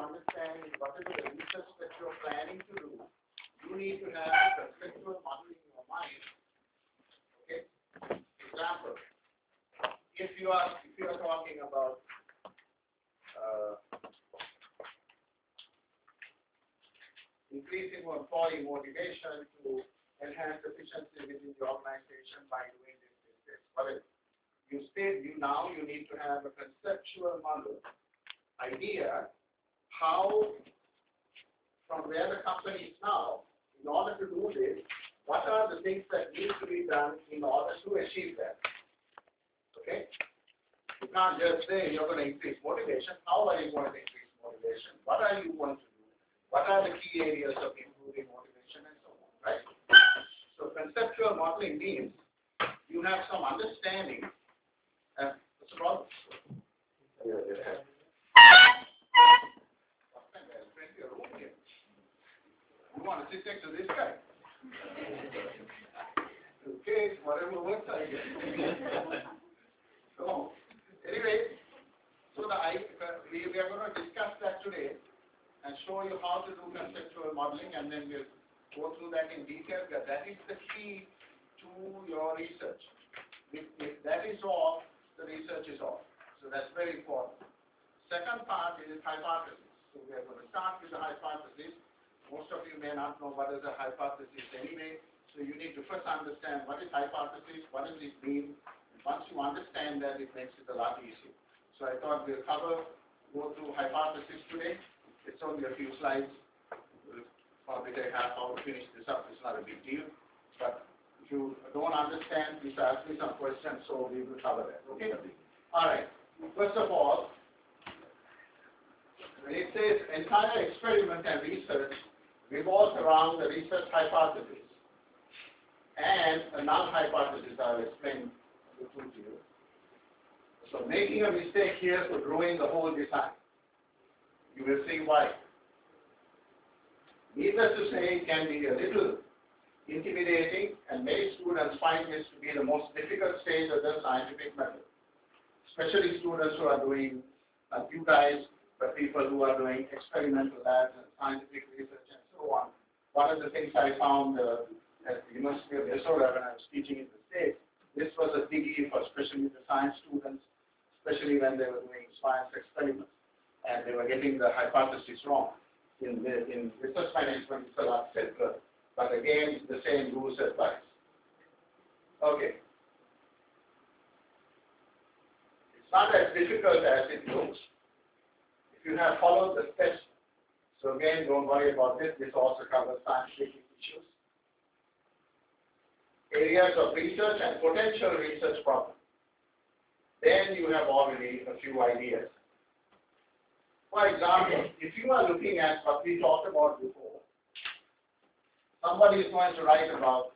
understanding whatever the research that you're planning to do, you need to have a conceptual model in your mind. Okay? Example, if you are talking about increasing employee motivation to enhance efficiency within the organization by doing this. But you need to have a conceptual model idea how from where the company is now. In order to do this, what are the things that need to be done in order to achieve that? Okay? You can't just say you're going to increase motivation. How are you going to increase motivation? What are you going to do? What are the key areas of improving motivation and so on, right? So conceptual modeling means you have some understanding. What's the problem? You want to sit next to this guy? Okay, whatever works, I guess. So, anyway, we are going to discuss that today and show you how to do conceptual modeling, and then we'll go through that in detail. That is the key to your research. If that is off, the research is off. So that's very important. Second part is hypothesis. So we are going to start with the hypothesis. Most of you may not know what is a hypothesis anyway. So you need to first understand what is hypothesis, what does it mean. Once you understand that, it makes it a lot easier. So I thought we'll go through hypothesis today. It's only a few slides. We'll probably take half hour to finish this up. It's not a big deal. But if you don't understand, please ask me some questions so we will cover that. Okay? All right. First of all, when it says entire experiment and research revolves around the research hypothesis and a null hypothesis. I'll explain the two to you. So making a mistake here could ruin the whole design. You will see why. Needless to say, it can be a little intimidating, and many students find this to be the most difficult stage of the scientific method, especially students who are doing, not you guys, but people who are doing experimental labs and scientific research and so on. One of the things I found at the University of Minnesota when I was teaching in the States, this was a biggie for especially the science students, especially when they were doing science experiments. And they were getting the hypothesis wrong. In research management, it's a lot simpler, but again, the same rules apply. Okay. It's not as difficult as it looks. If you have followed the steps, so again, don't worry about this. This also covers scientific issues. Areas of research and potential research problems. Then you have already a few ideas. For example, if you are looking at what we talked about before, somebody is going to write about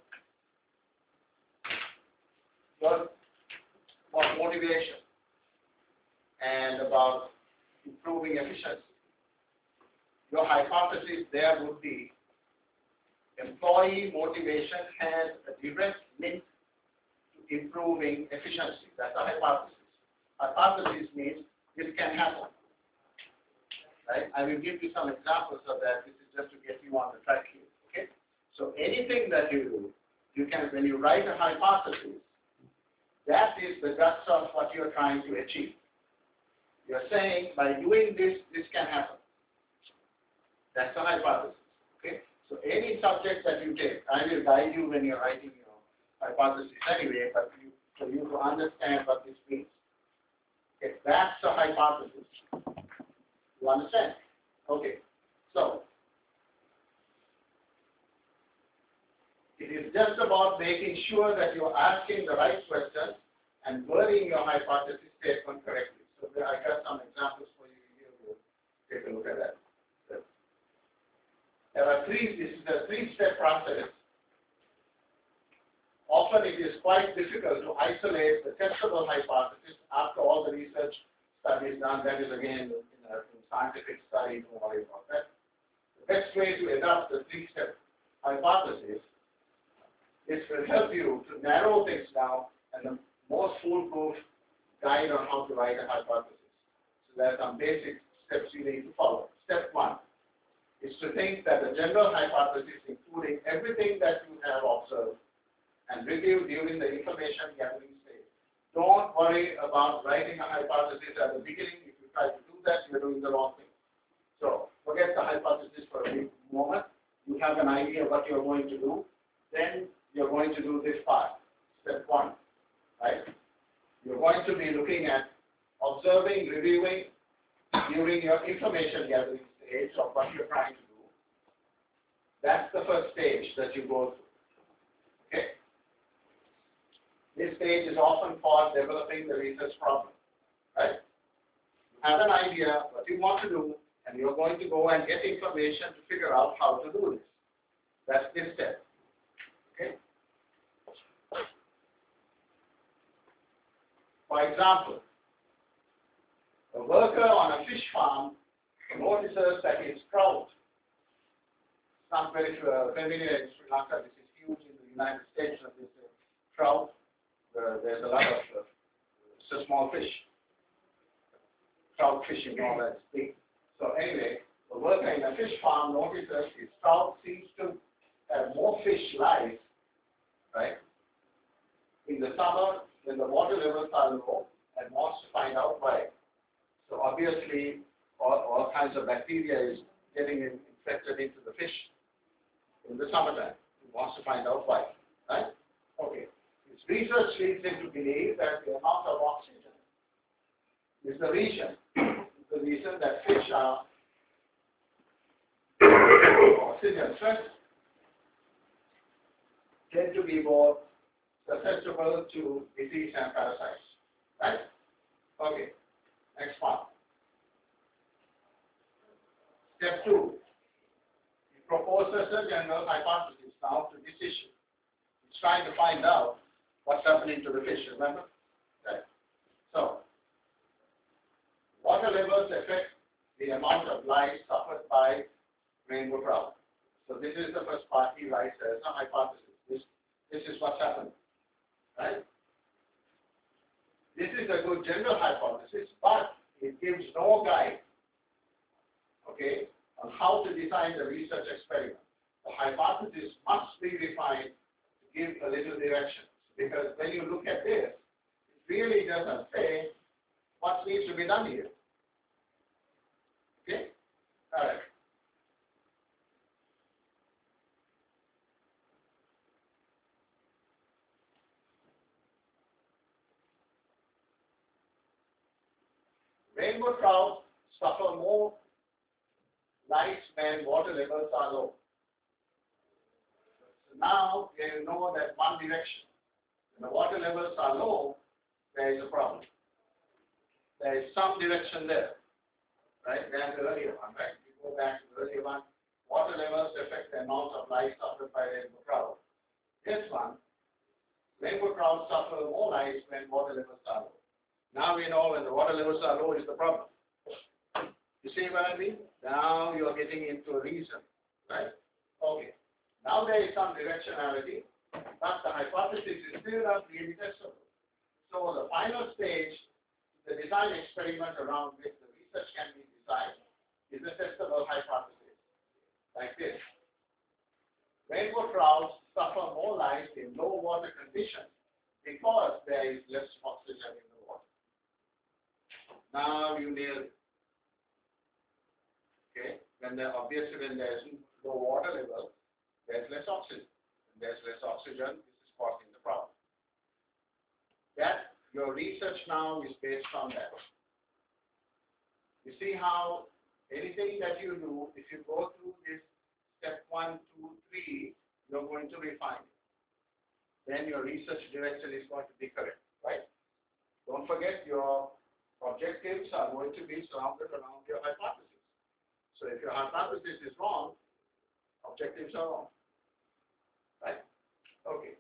motivation and about improving efficiency. Your hypothesis there would be employee motivation has a direct link to improving efficiency. That's a hypothesis. Hypothesis means this can happen. Right? I will give you some examples of that. This is just to get you on the track here. Okay? So anything that you do, you can, when you write a hypothesis, that is the guts of what you're trying to achieve. You're saying by doing this, this can happen. That's a hypothesis. Okay? So any subject that you take, I will guide you when you're writing your hypothesis anyway, but for you to understand what this means. Okay, that's a hypothesis. You understand? Okay. So, it is just about making sure that you're asking the right questions and wording your hypothesis statement correctly. So, I got some examples for you here. We'll take a look at that. This is a three-step process. Often it is quite difficult to isolate the testable hypothesis after all the research studies done. That is again in scientific study, don't worry about that. The best way to adopt the three-step hypothesis is to help you to narrow things down and the most foolproof guide on how to write a hypothesis. So there are some basic steps you need to follow. Step think that the general hypothesis, including everything that you have observed and reviewed during the information gathering stage, don't worry about writing a hypothesis at the beginning. If you try to do that, you're doing the wrong thing. So forget the hypothesis for a brief moment. You have an idea of what you're going to do. Then you're going to do this part, step one, right? You're going to be looking at observing, reviewing during your information gathering stage of what you're trying to do. That's the first stage that you go through. Okay? This stage is often called developing the research problem. Right? You have an idea what you want to do, and you're going to go and get information to figure out how to do this. That's this step. Okay? For example, a worker on a fish farm notices that his trout, not very familiar in Sri Lanka, this is huge in the United States, and this trout, there's a lot of, it's a small fish. Trout fishing, all that is big. So anyway, the worker in a fish farm notices his trout seems to have more fish lice, right? In the summer, when the water levels are low, and wants to find out why. So obviously, all kinds of bacteria is getting infected into the fish in the summertime. He wants to find out why, right? Okay. His research leads him to believe that the amount of oxygen is the reason that fish are oxygen stressed, tend to be more susceptible to disease and parasites, right? Okay, next one. Step two, he proposes a general hypothesis now to this issue. He's trying to find out what's happening to the fish, remember? Right. So, water levels affect the amount of lice suffered by rainbow trout. So this is the first part he writes as a hypothesis. This is what's happening, right? This is a good general hypothesis, but it gives no guide, okay, on how to design the research experiment. The hypothesis must be refined to give a little direction, because when you look at this, it really doesn't say what needs to be done here. Okay? All right. Rainbow trout suffer more lice when water levels are low. So now you know that one direction. When the water levels are low, there is a problem. There is some direction there, right? Than the earlier one, right? You go back to the earlier one. Water levels affect the amount of lice suffered by rainbow trout. This one, rainbow trout suffer more lice when water levels are low. Now we know when the water levels are low is the problem. You see what I mean? Now you are getting into a reason, right? Okay. Now there is some directionality, but the hypothesis is still not really testable. So the final stage, the design experiment around which the research can be designed, is a testable hypothesis, like this. Rainbow trouts suffer more lice in low water conditions because there is less oxygen in the water. Now you nail it. Okay, obviously when there is low water level, there is less oxygen. When there is less oxygen, this is causing the problem. That your research now is based on that. You see how anything that you do, if you go through this step 1, 2, 3, you're going to refine it. Then your research direction is going to be correct, right? Don't forget your objectives are going to be surrounded around your hypothesis. So if your hypothesis is wrong, objectives are wrong. Right? Okay.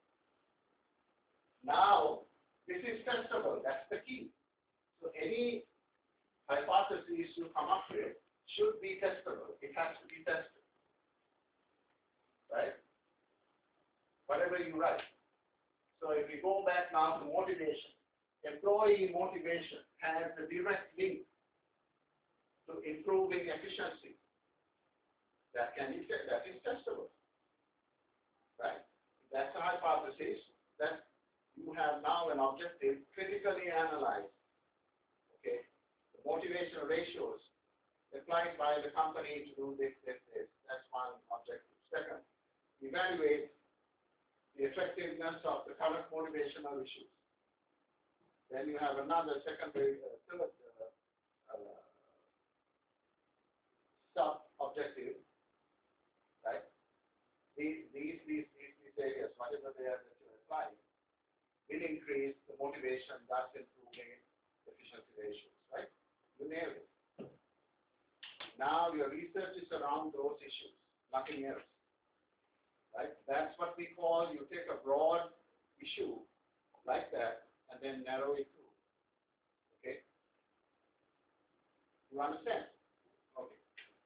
Now, this is testable. That's the key. So any hypothesis you come up with should be testable. It has to be tested. Right? Whatever you write. So if we go back now to motivation, employee motivation has a direct link to improving efficiency. that is testable, right? That's a hypothesis that you have now an objective critically analyze, okay, the motivational ratios applied by the company to do this. That's one objective. Second, evaluate the effectiveness of the current motivational issues. Then you have another secondary, third sub-objective, right? These areas, whatever they are that you apply, will increase the motivation, thus improving efficiency ratios, right? You nailed it. Now your research is around those issues, nothing else, right? That's what we call, you take a broad issue like that and then narrow it through, okay? You understand? Okay.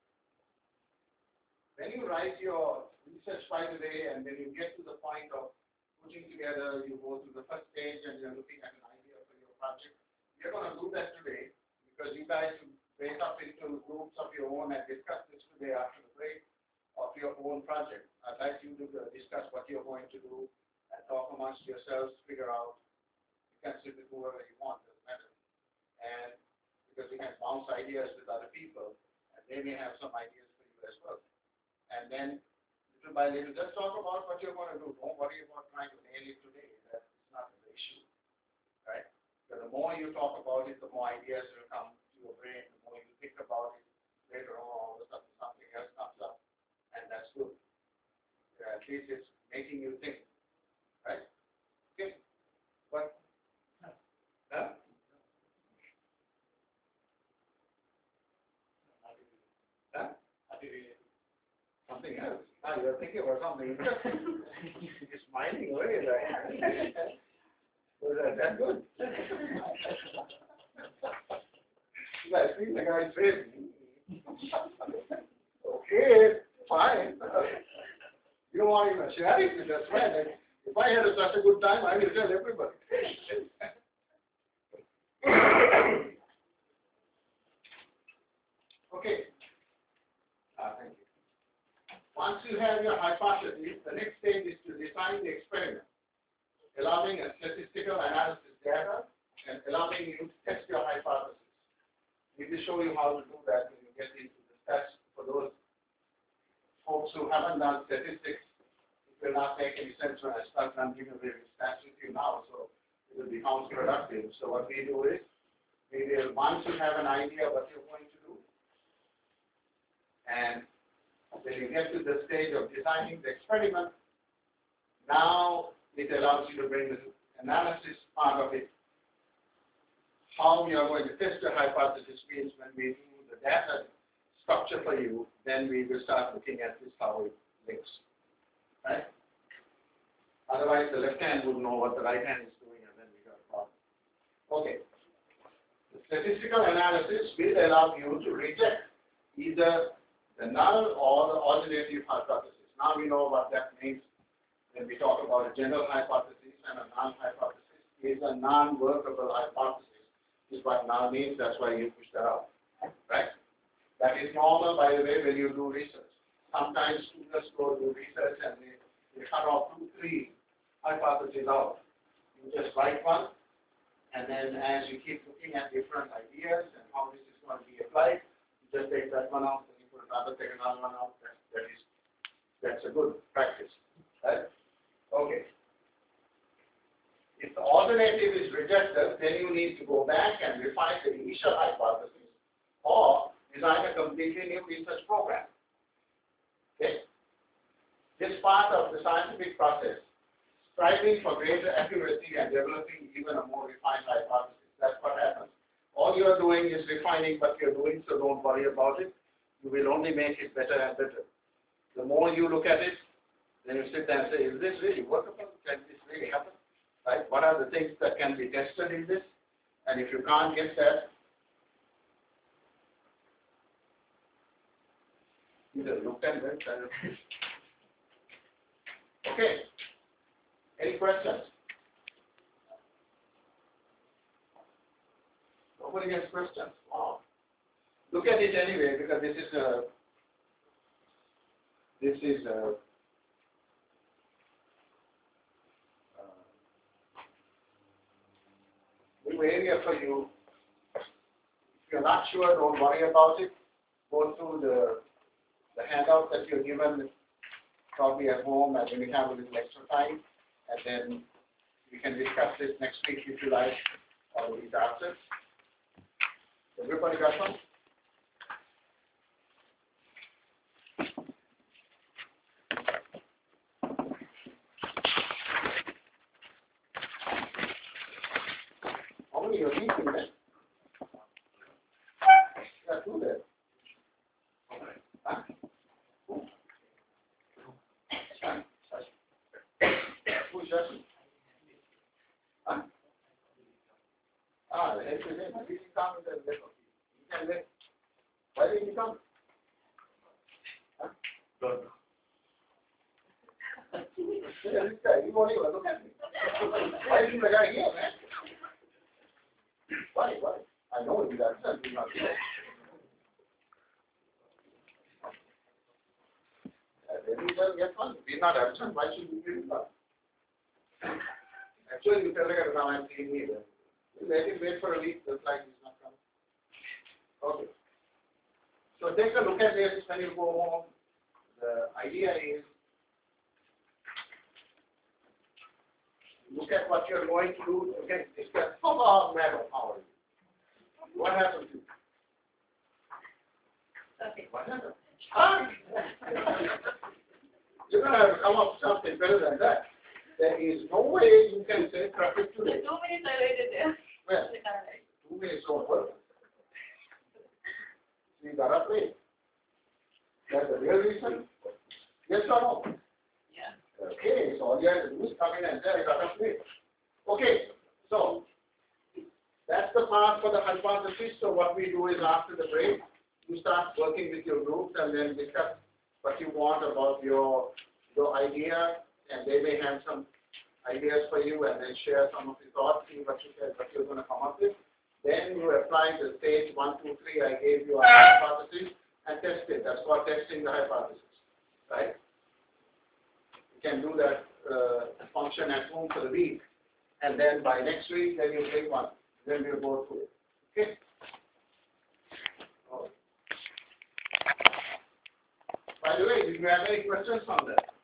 When you write your research by the way, and when you get to the point of putting together, you go to the first stage and you're looking at an idea for your project. We're going to do that today because you guys should break up into groups of your own and discuss this today after the break of your own project. I'd like you to discuss what you're going to do and talk amongst yourselves, figure out. You can sit with whoever you want, doesn't matter. And because you can bounce ideas with other people, and they may have some ideas for you as well. And then, little by little, just talk about what you're going to do. Don't worry about trying to nail it today. That's not the issue, right? Because the more you talk about it, the more ideas will come to your brain. The more you think about it, later on, all of a sudden something else comes up, and that's good. At least it's making you think, right? Okay. But huh? Huh? Something else. You're thinking about something interesting. You're smiling away, right? Was that good? I see the guy's face. Okay, fine. You don't want even share it with your friend. If I had such a good time, I will tell everybody. Okay. Thank you. Once you have your hypothesis, the next stage is to design the experiment, allowing a statistical analysis data and allowing you to test your hypothesis. We will show you how to do that when you get into the stats. For those folks who haven't done statistics, it will not make any sense when I start running away with stats with you now, so it will be counterproductive. So what we do is, we will, once you have an idea what you're going to do, and when you get to the stage of designing the experiment, now it allows you to bring the analysis part of it. How we are going to test your hypothesis means when we do the data structure for you, then we will start looking at this, how it links, right? Otherwise, the left hand would know what the right hand is doing, and then we got a problem. Okay. The statistical analysis will allow you to reject either the null or the alternative hypothesis. Now we know what that means when we talk about a general hypothesis and a null hypothesis. Is a non-workable hypothesis is what null means. That's why you push that out, right? That is normal, by the way, when you do research. Sometimes students go do research and they cut off 2, 3 hypotheses out. You just write one, and then as you keep looking at different ideas and how this is going to be applied, you just take that one out. Take another one out. That's a good practice, right? Okay. If the alternative is rejected, then you need to go back and refine the initial hypothesis or design a completely new research program. Okay? This part of the scientific process, striving for greater accuracy and developing even a more refined hypothesis. That's what happens. All you are doing is refining what you're doing, so don't worry about it. You will only make it better and better. The more you look at it, then you sit there and say, is this really workable? Can this really happen? Right? What are the things that can be tested in this? And if you can't get that, either look at it. Okay. Any questions? Nobody has questions. Wow. Look at it anyway, because this is This is a new area for you. If you're not sure, don't worry about it. Go through the handout that you're given probably at home, and when you have a little extra time, and then we can discuss this next week if you like, or the week after. Everybody got one? How many are these in there? Yeah, two there. Huh? Who's Justin? Huh? Ah, the head is in. He didn't come with the left. He can live. Why didn't he come? Huh? Don't know. Yeah, this guy, he won't even look at me. Why isn't the guy here, man? Why? I know he's absent. He's not here. Then he doesn't get fun. If he's not absent, why should we give him fun? Actually, you tell the guy, I'm seeing me there. Let him wait for a week, just like he's not coming. Okay. So take a look at this when you go home. The idea is, look at what you're going to do. Okay, discuss. Oh, madam, how are you? What happened to you? Okay. What happened? You're going to have to come up with something better than that. There is no way you can say traffic today. 2 minutes I waited there. Well, 2 minutes don't work. You got up late. That's the real reason? Yes or no? Yeah. Okay, so all you have to do is come in and say, I got up late. Okay, so that's the part for the hypothesis. So what we do is after the break, you start working with your groups and then discuss what you want about your idea, and they may have some ideas for you, and then share some of the thoughts, see what you're going to come up with. Then you apply the stage 1, 2, 3. I gave you a hypothesis and test it. That's called testing the hypothesis, right? You can do that function at home for the week, and then by next week, then you take one. Then we'll go through it. Okay? By the way, do you have any questions on that?